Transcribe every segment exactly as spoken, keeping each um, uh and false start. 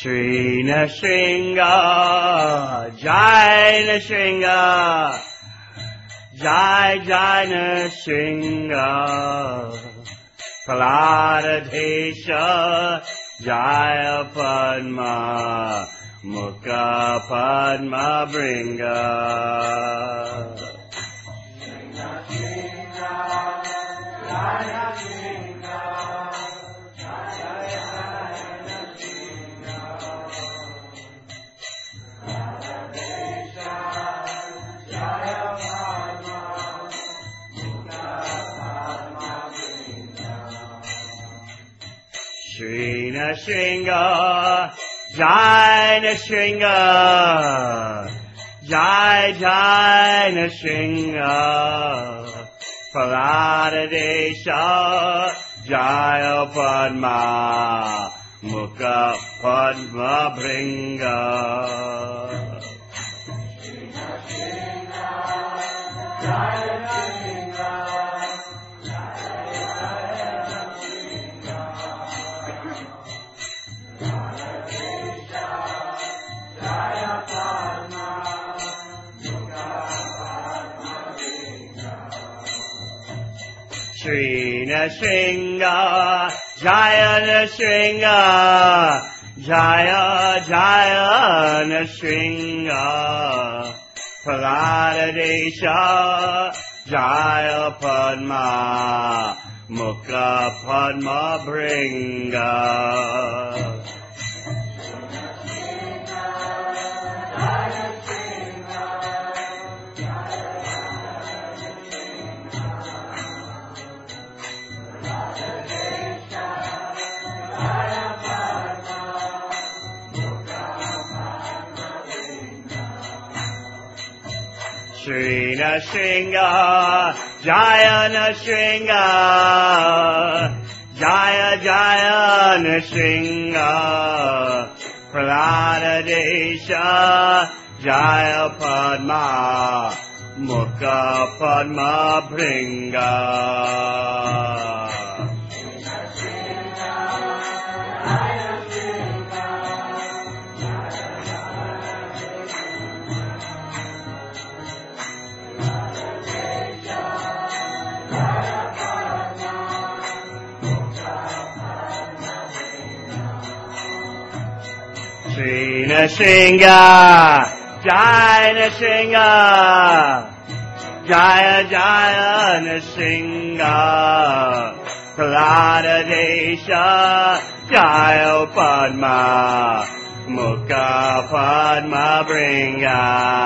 Shri Nrsinga, Jai Nrsinga, Jai Jai Nrsinga, Praladesha, Jaya Padma, Mukha Padma Bringa. Shri Nrsinga, Jai Nrsinga, Jai Jai Nrsinga, Praladesha, Jaya Padma, Mukha Padma Bringa. Shri Nrsinga, Jaya Nrsinga, Jaya Jaya Nrsinga, Praladesha, Jaya Padma, Mukha Padma Bringa. Shri Nrsinga, Jaya Nrsinga, Jaya Jaya Nrsinga, Praladesha, Jaya Padma, Mukha Padma Bringa. Shri Nrsinga, Jai Nrsinga, Jaya Jaya Nrsinga, Praladesha, Jaya Padma, Mukha Padma Bringa.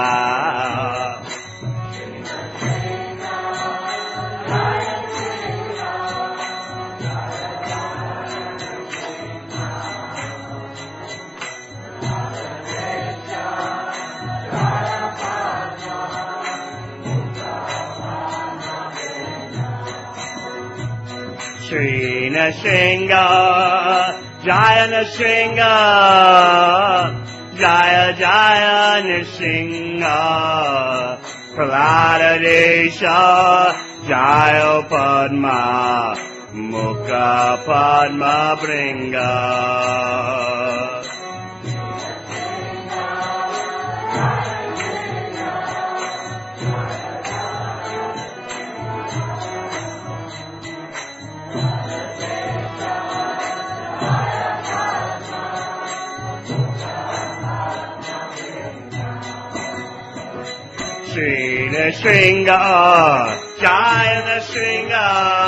Shri Nrsinga, Jaya Nrsinga, Jaya Jaya Nrsinga, Praladesha, Jaya Padma, Mukha Padma Bringa. Shri Nrsinga, Jaya Nrsinga,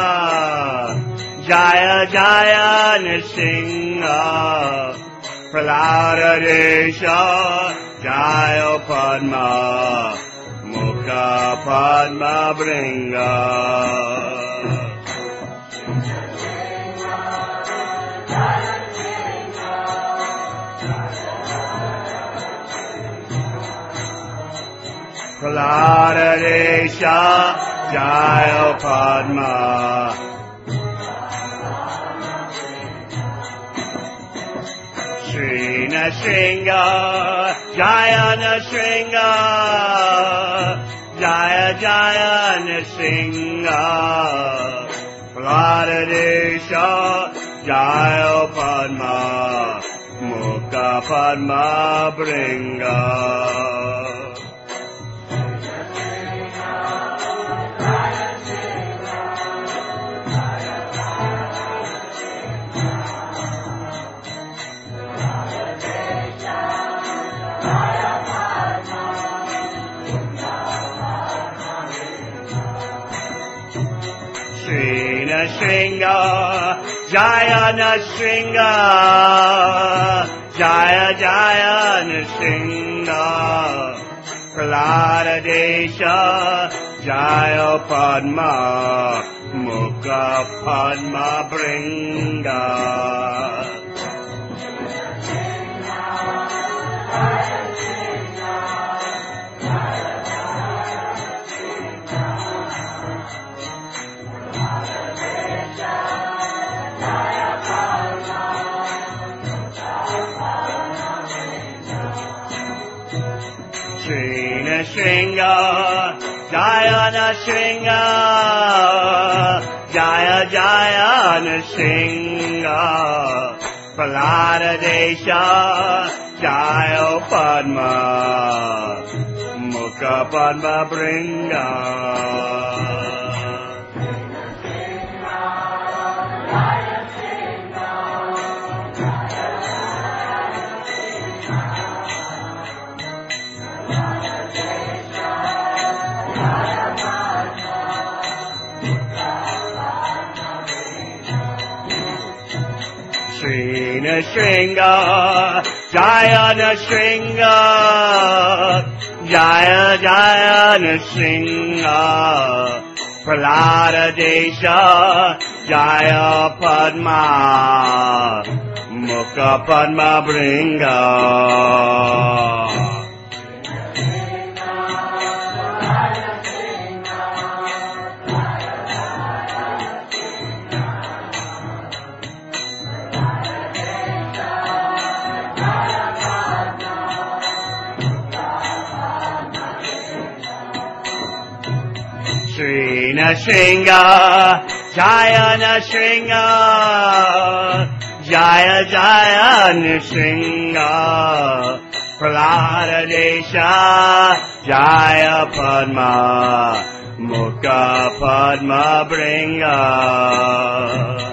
Jaya Jaya Nrsinga, Praladesha, Jaya Padma, Mukha Padma Bringa. Praladesha, Jaya Padma, Shri Nrsinga, Jaya Nrsinga, Jaya Jaya Nrsinga, Praladesha, Jaya Padma, Mukha Mukha Padma Bringa. Srina Shringa, Jaya Nrsinga, Jaya Jaya Nrsinga, Prahlada Desha, Jaya Padma, Mukha Padma Bringa. Srina Shringa, Jaya Nrsinga, Jaya Jaya Nrsinga, Prahlada Desha, Jaya Padma, Mukha Padma Bringa. Srina Shringa, Jaya Nrsinga, Jaya Jaya Nrsinga, Prahlada Desha, Jaya Padma, Mukha Padma Bringa. Srina Shringa, Jaya Nrsinga, Jaya Jaya Nrsinga, Prahlada Desha, Jaya Padma, Mukha Padma Bringa.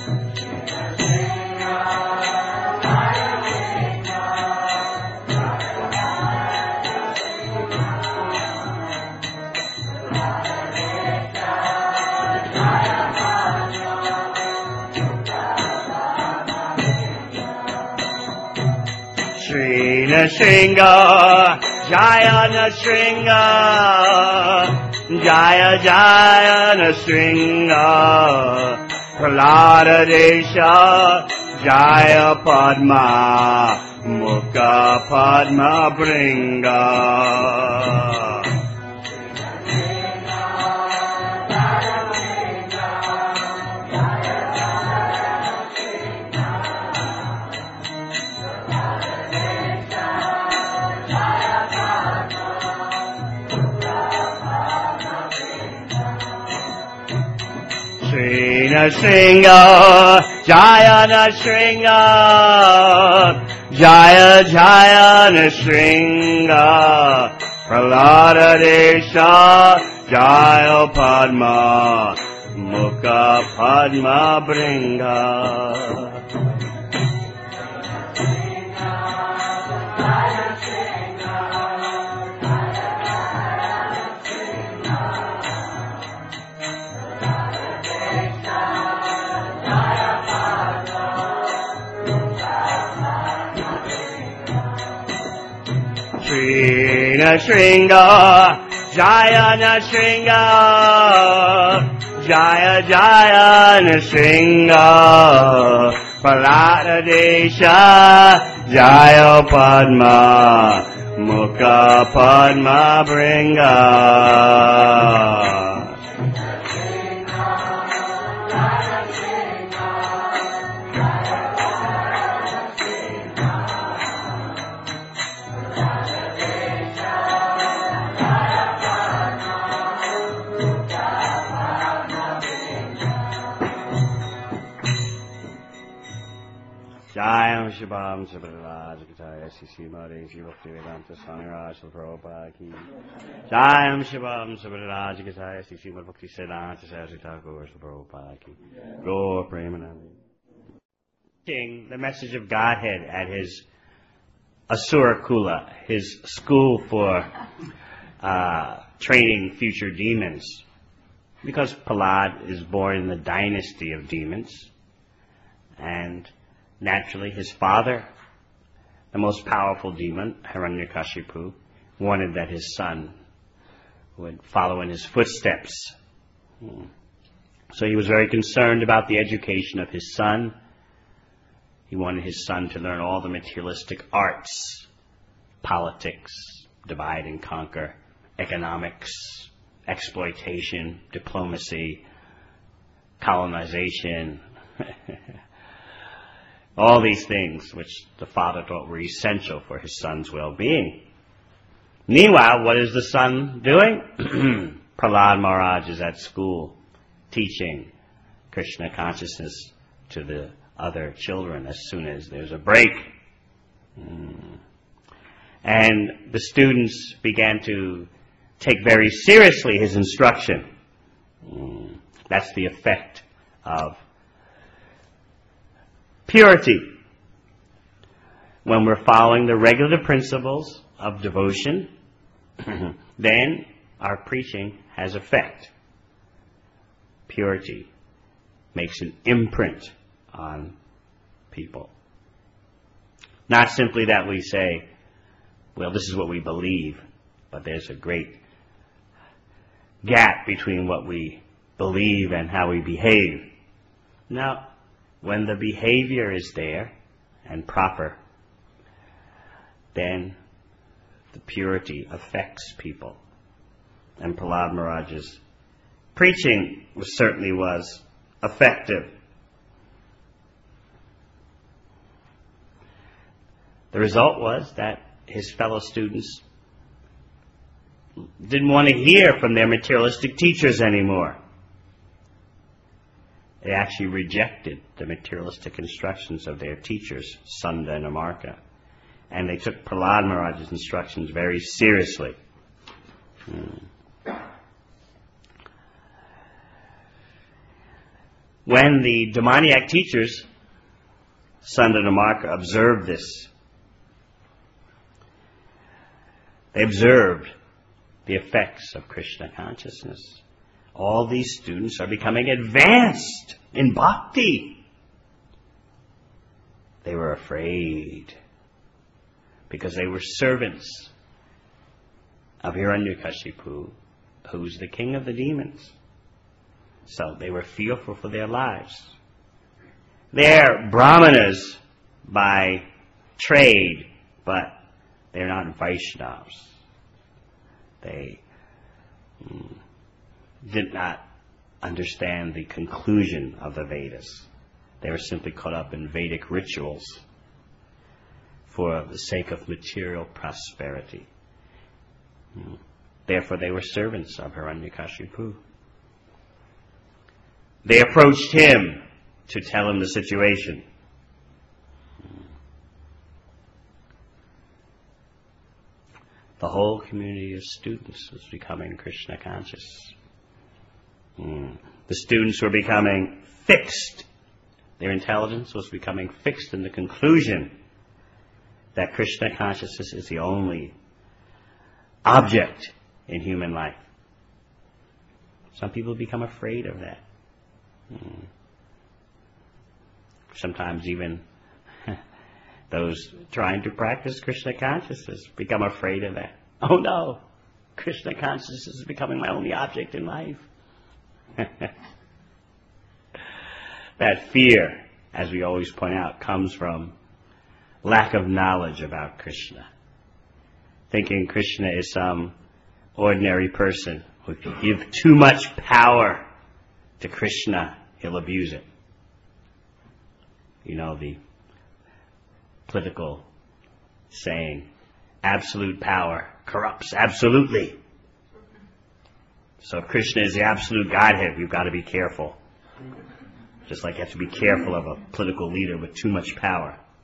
Srina Shringa, Jaya Nrsinga, Jaya Jaya Nrsinga, Prahlada Desha, Jaya Padma, Mukha Padma Bringa. Srina Shringa, Jaya Nrsinga, Jaya Jaya Nrsinga, Prahlada Desha, Jaya Padma, Mukha Padma Bringa. Srina Shringa, Jaya Nrsinga, Jaya Jaya Nrsinga, Prahlada Desha, Jaya Padma, Mukha Padma Bringa. Jayam Shibam Sabharaj Kataya Sisi Mare Shivakti Vedanta Swami Raj Prabhupada Ki. Jayam Shibam Sabharaj Kataya Sisi Bhakti Siddhanta Saraswati Thakur Prabhupada Ki. Gaur Premanandi. The message of Godhead at his Asura Kula, his school for uh, training future demons. Because Prahlad is born in the dynasty of demons, and naturally his father, the most powerful demon, Hiranyakashipu, wanted that his son would follow in his footsteps. So he was very concerned about the education of his son. He wanted his son to learn all the materialistic arts, politics, divide and conquer, economics, exploitation, diplomacy, colonization, all these things which the father thought were essential for his son's well-being. Meanwhile, what is the son doing? Prahlad Maharaj is at school teaching Krishna consciousness to the other children as soon as there's a break. Mm. And the students began to take very seriously his instruction. Mm. That's the effect of purity. When we're following the regular principles of devotion, then our preaching has effect. Purity makes an imprint on people. Not simply that we say, well, this is what we believe, but there's a great gap between what we believe and how we behave. Now, when the behavior is there and proper, then the purity affects people. And Prahlad Maharaj's preaching certainly was effective. The result was that his fellow students didn't want to hear from their materialistic teachers anymore. They actually rejected the materialistic instructions of their teachers, Sunda and Amarka. And they took Prahlad Maharaj's instructions very seriously. Hmm. When the demoniac teachers, Sunda and Amarka, observed this, they observed the effects of Krishna consciousness. All these students are becoming advanced in bhakti. They were afraid because they were servants of Hiranyakashipu, who's the king of the demons. So they were fearful for their lives. They're brahmanas by trade, but they're not Vaishnavas. They mm, did not understand the conclusion of the Vedas. They were simply caught up in Vedic rituals for the sake of material prosperity. Mm. Therefore, they were servants of Hiranyakashipu. They approached him to tell him the situation. The whole community of students was becoming Krishna conscious. Mm. The students were becoming fixed. Their intelligence was becoming fixed in the conclusion that Krishna consciousness is the only object in human life. Some people become afraid of that. Mm. Sometimes even those trying to practice Krishna consciousness become afraid of that. Oh no, Krishna consciousness is becoming my only object in life. That fear, as we always point out, comes from lack of knowledge about Krishna. Thinking Krishna is some ordinary person who if you give too much power to Krishna, he'll abuse it. You know the political saying, absolute power corrupts absolutely. So if Krishna is the absolute Godhead, we've got to be careful. Just like you have to be careful of a political leader with too much power.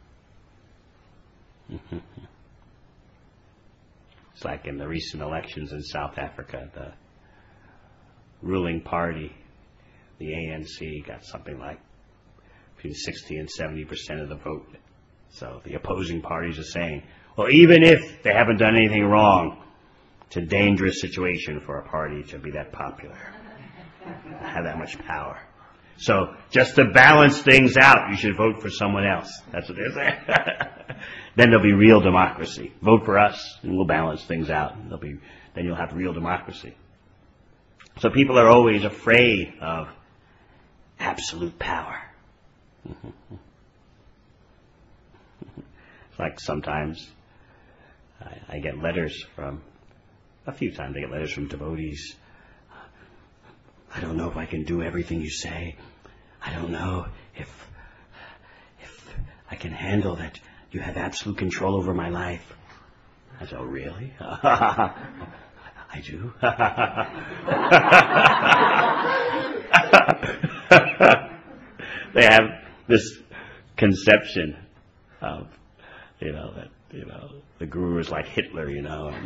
It's like in the recent elections in South Africa, the ruling party, the A N C, got something like between sixty and seventy percent of the vote. So the opposing parties are saying, well, even if they haven't done anything wrong, it's a dangerous situation for a party to be that popular, have that much power. So just to balance things out, you should vote for someone else. That's what they're saying. Then there'll be real democracy. Vote for us, and we'll balance things out. There'll be, then you'll have real democracy. So people are always afraid of absolute power. It's like sometimes I, I get letters from, a few times I get letters from devotees. I don't know if I can do everything you say. I don't know if if I can handle that you have absolute control over my life. I said, oh, really? I do. They have this conception of, you know, that, you know, the guru is like Hitler, you know, and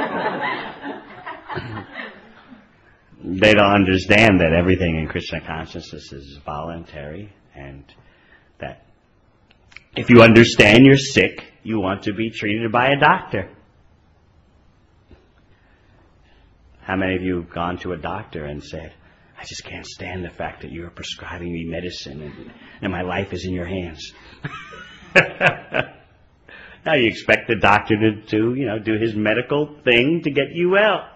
they don't understand that everything in Krishna consciousness is voluntary, and that if you understand you're sick, you want to be treated by a doctor. How many of you have gone to a doctor and said, I just can't stand the fact that you're prescribing me medicine and, and my life is in your hands? Now you expect the doctor to, to, you know, do his medical thing to get you well.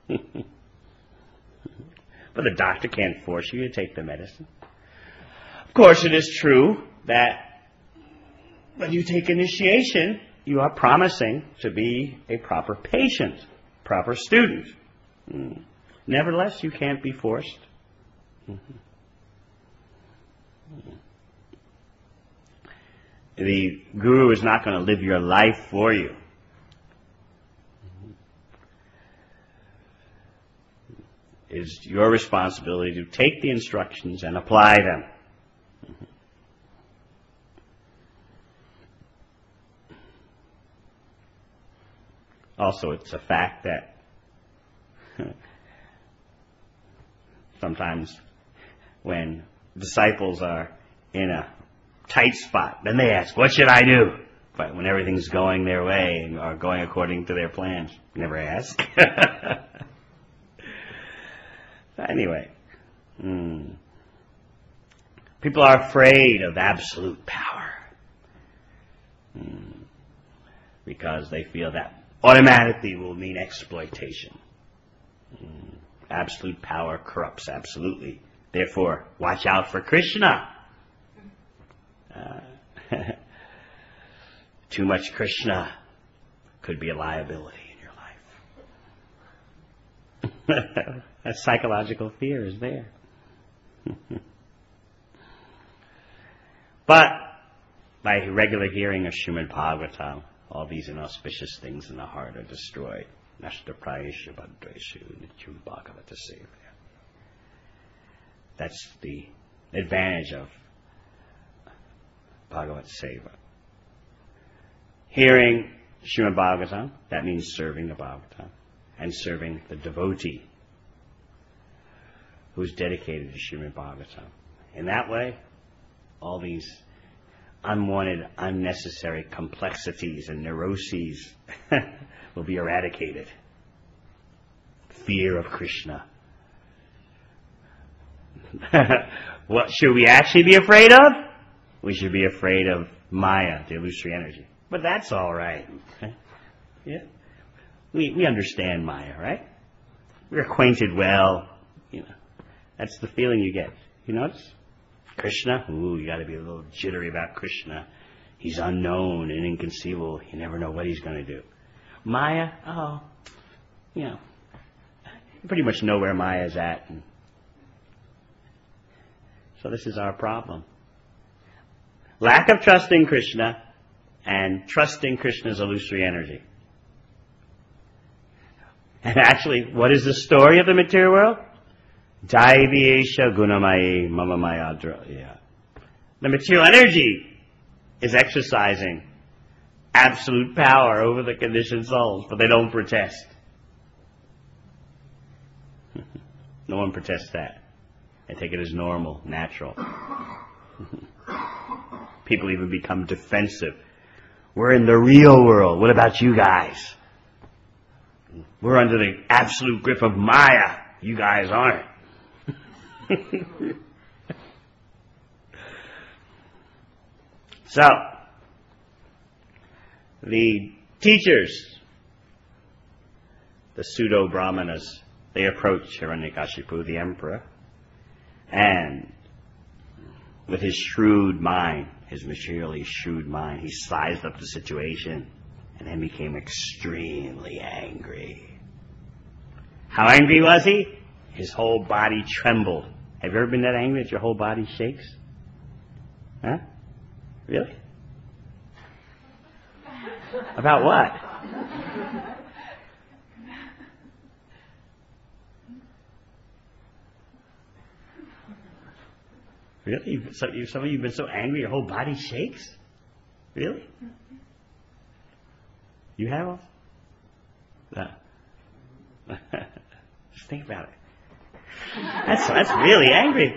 But the doctor can't force you to take the medicine. Of course, it is true that when you take initiation, you are promising to be a proper patient, proper student. Mm. Nevertheless, you can't be forced. Mm-hmm. Mm-hmm. The guru is not going to live your life for you. It is your responsibility to take the instructions and apply them. Mm-hmm. Also, it's a fact that sometimes when disciples are in a tight spot, then they ask, what should I do? But when everything's going their way or going according to their plans, never ask. Anyway, mm, people are afraid of absolute power mm, because they feel that automatically will mean exploitation. Mm, absolute power corrupts absolutely. Therefore, watch out for Krishna. Uh, too much Krishna could be a liability in your life. That psychological fear is there. But by regular hearing of Srimad Bhagavatam, all these inauspicious things in the heart are destroyed. Nashta prayesha bhadreshu nityam bhagavata seva. That's the advantage of Bhagavat Seva. Hearing Srimad Bhagavatam, that means serving the Bhagavatam and serving the devotee who's dedicated to Srimad Bhagavatam. In that way, all these unwanted, unnecessary complexities and neuroses will be eradicated. Fear of Krishna. What should we actually be afraid of? We should be afraid of Maya, the illusory energy. But that's all right. Okay? Yeah, we we understand Maya, right? We're acquainted well. You know, that's the feeling you get. You notice? Krishna, ooh, you got to be a little jittery about Krishna. He's unknown and inconceivable. You never know what he's going to do. Maya, oh, you know, you pretty much know where Maya's at. And so this is our problem. Lack of trust in Krishna and trusting Krishna's illusory energy. And actually, what is the story of the material world? Daiviyesha gunamaye mama mayadra. Yeah. The material energy is exercising absolute power over the conditioned souls, but they don't protest. No one protests that. They take it as normal, natural. People even become defensive. We're in the real world. What about you guys? We're under the absolute grip of Maya. You guys aren't. So, the teachers, the pseudo-brahmanas, they approach Hiranyakashipu, the emperor, and with his shrewd mind, his materially shrewd mind, he sized up the situation and then became extremely angry. How angry was he? His whole body trembled. Have you ever been that angry that your whole body shakes? Huh? Really? About what? Really? So, you, some of you have been so angry your whole body shakes? Really? You have? No. Just think about it. That's, that's really angry.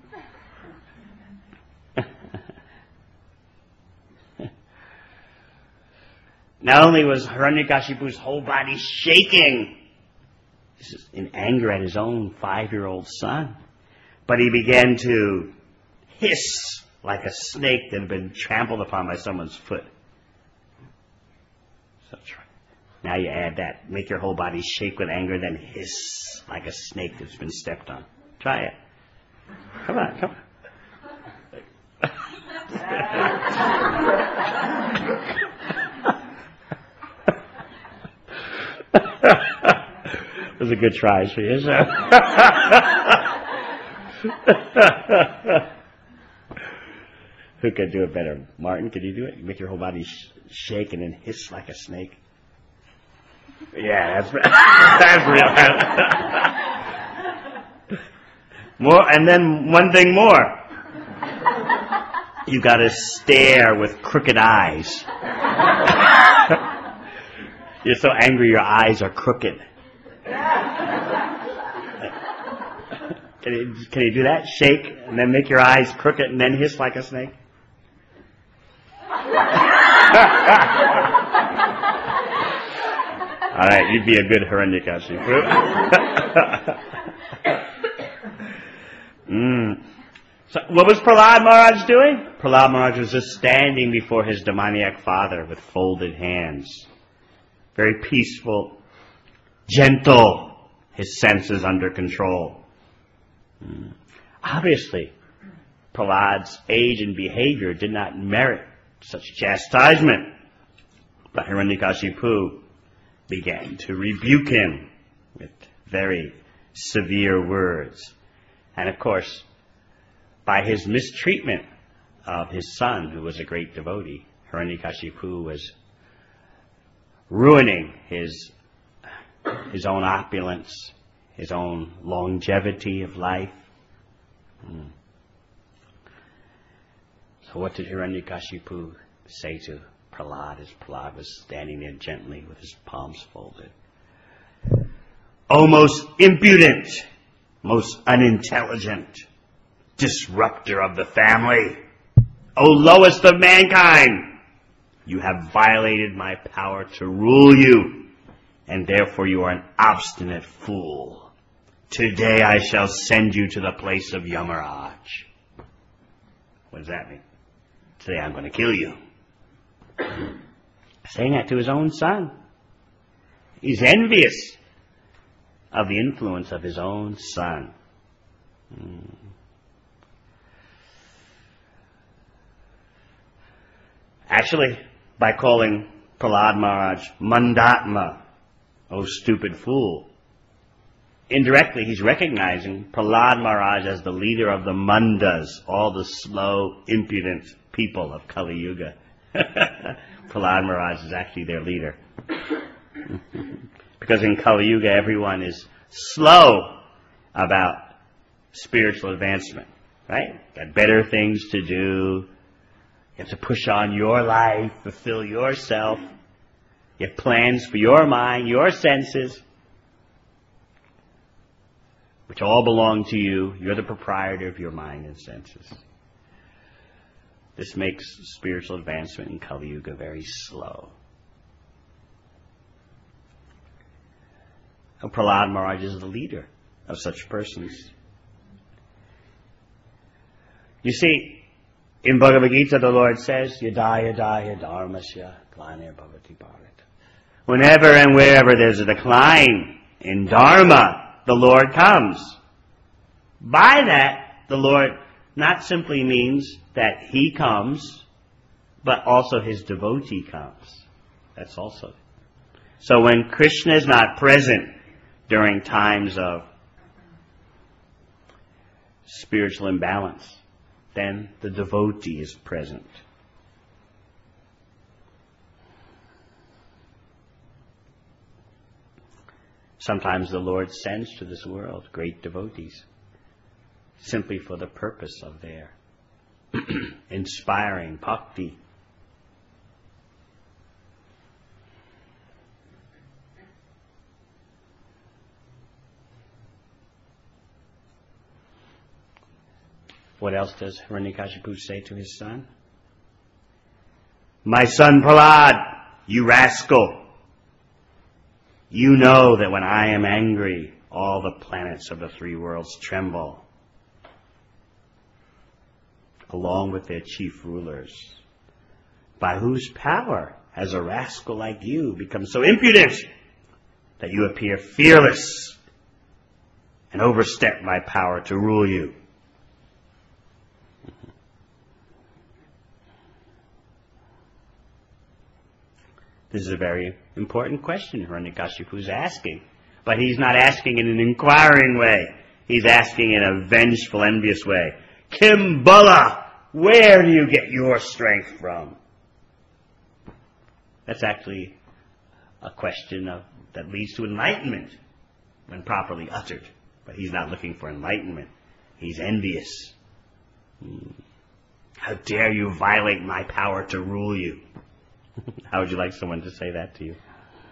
Not only was Hiranyakashipu's whole body shaking in anger at his own five-year-old son, but he began to hiss like a snake that had been trampled upon by someone's foot. So try. Now you add that. Make your whole body shake with anger, then hiss like a snake that's been stepped on. Try it. Come on, come on. It was a good try, she is. Who could do it better? Martin, could you do it? You make your whole body sh- shake and then hiss like a snake. Yeah, that's that's real. More, and then one thing more. You got to stare with crooked eyes. You're so angry, your eyes are crooked. Can you, can you do that? Shake and then make your eyes crooked and then hiss like a snake? All right, you'd be a good Hiranyakashipu. mm. So what was Prahlad Maharaj doing? Prahlad Maharaj was just standing before his demoniac father with folded hands. Very peaceful, gentle, his senses under control. Mm. Obviously, Prahlad's age and behavior did not merit such chastisement. But Hiranyakashipu began to rebuke him with very severe words. And of course, by his mistreatment of his son, who was a great devotee, Hiranyakashipu was ruining his, his own opulence, his own longevity of life. Hmm. So what did Hiranyakashipu say to Prahlad as Prahlad was standing there gently with his palms folded? O most impudent, most unintelligent, disruptor of the family, O lowest of mankind, you have violated my power to rule you, and therefore you are an obstinate fool. Today I shall send you to the place of Yamaraj. What does that mean? Today I'm going to kill you. Saying that to his own son. He's envious of the influence of his own son. Hmm. Actually, by calling Prahlad Maharaj Mandatma, O stupid fool, indirectly he's recognizing Prahlad Maharaj as the leader of the Mandas, all the slow, impudent people of Kali Yuga. Prahlad Maharaj is actually their leader. Because in Kali Yuga everyone is slow about spiritual advancement, right? Got better things to do. You have to push on your life, fulfill yourself. You have plans for your mind, your senses, which all belong to you. You're the proprietor of your mind and senses. This makes spiritual advancement in Kali Yuga very slow. And Prahlad Maharaj is the leader of such persons. You see, in Bhagavad Gita, the Lord says, Yada yada yadharmasya glanir bhavati bharat. Whenever and wherever there's a decline in Dharma, the Lord comes. By that, the Lord not simply means that He comes, but also His devotee comes. That's also. So when Krishna is not present during times of spiritual imbalance, then the devotee is present. Sometimes the Lord sends to this world great devotees simply for the purpose of their inspiring bhakti. What else does Hiranyakashipu say to his son? My son Prahlad, you rascal, you know that when I am angry, all the planets of the three worlds tremble, along with their chief rulers. By whose power has a rascal like you become so impudent that you appear fearless and overstep my power to rule you? This is a very important question Hiranyakashipu is asking. But he's not asking in an inquiring way. He's asking in a vengeful, envious way. Kimbala, where do you get your strength from? That's actually a question of, that leads to enlightenment when properly uttered. But he's not looking for enlightenment. He's envious. How dare you violate my power to rule you? How would you like someone to say that to you?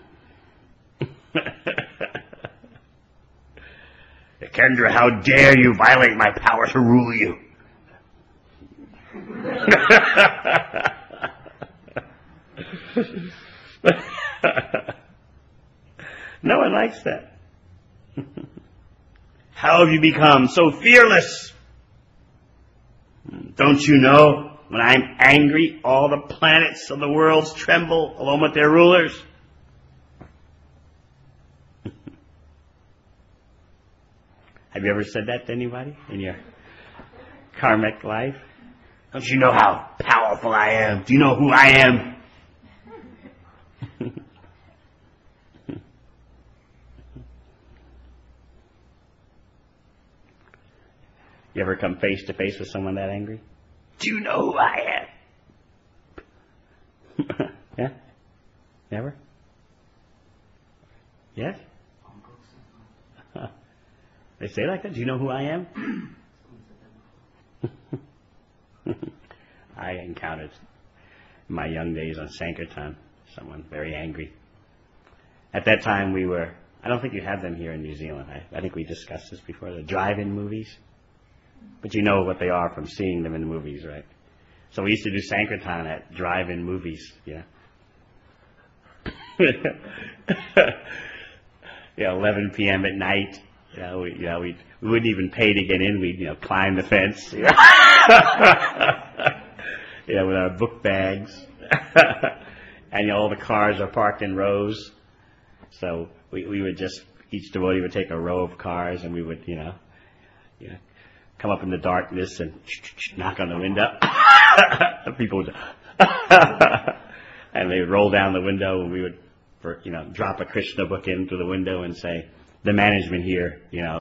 Kendra, how dare you violate my power to rule you? No one likes that. How have you become so fearless? Don't you know? When I'm angry, all the planets of the worlds tremble along with their rulers. Have you ever said that to anybody in your karmic life? Don't you know how powerful I am? Do you know who I am? You ever come face to face with someone that angry? Do you know who I am? Yeah? Never? Yes? They say like that? Do you know who I am? I encountered in my young days on Sankirtan someone very angry. At that time we were, I don't think you have them here in New Zealand. I, I think we discussed this before, the drive-in movies. But you know what they are from seeing them in the movies, right? So we used to do Sankirtan at drive-in movies, yeah. Yeah, eleven p.m. at night. You know, we, you know, we we wouldn't even pay to get in. We'd, you know, climb the fence. You know, yeah, with our book bags. And you know, all the cars are parked in rows. So we we would just, each devotee would take a row of cars, and we would, you know, you know, come up in the darkness and knock on the window. People would, and they would roll down the window, and we would, for, you know, drop a Krishna book in through the window and say, the management here, you know,